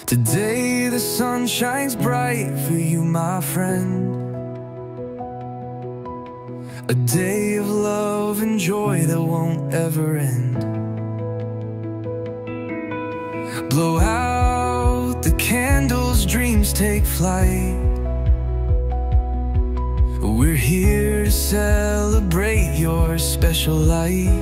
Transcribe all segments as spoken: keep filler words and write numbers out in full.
Today the sun shines bright for you, my friend. A day of love and joy that won't ever end. Blow out the candles, dreams take flight. We're here to celebrate your special light.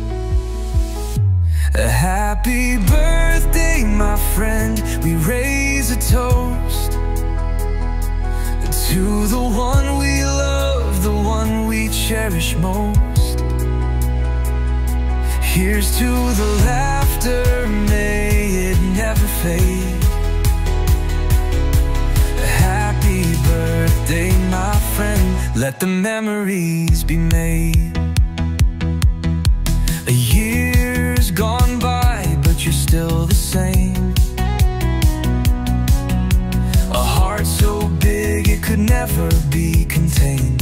A happy birthday, my friend. We raise a toast to the one we love, the one we cherish most. Here's to the laughter, may it never fade. A happy birthday, my friend. Let the memories be made. A year's gone by, but you're still the same. A heart so big it could never be contained.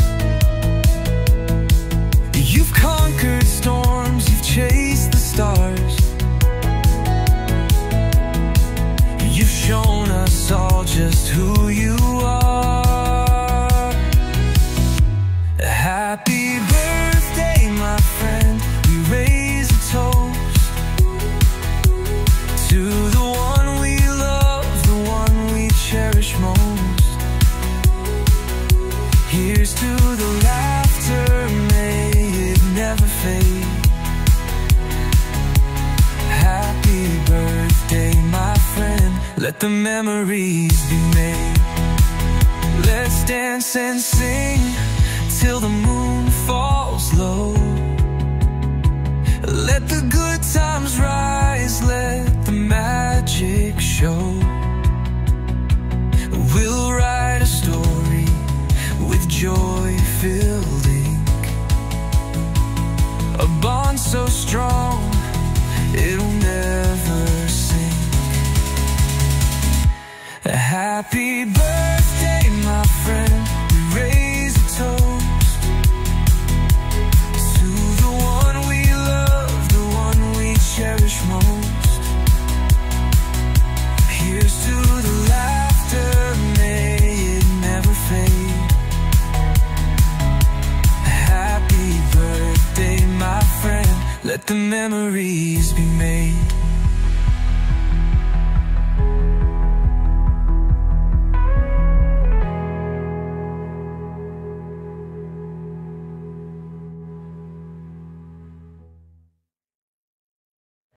You've conquered storms, you've chased the stars. You've shown us all just who you are. Happy birthday, my friend. We raise a toast to the one we love, the one we cherish most. Here's to the laughter, may it never fade. Happy birthday, my friend. Let the memories be made. Let's dance and sing till the moon falls low. Let the good times rise, let the magic show. We'll write a story with joy-filled ink, a bond so strong it'll never sink. A happy birthday, my friend. We raise a toast to the one we love, the one we cherish most. Here's to the laughter, may it never fade. Happy birthday, my friend. Let the memories be made.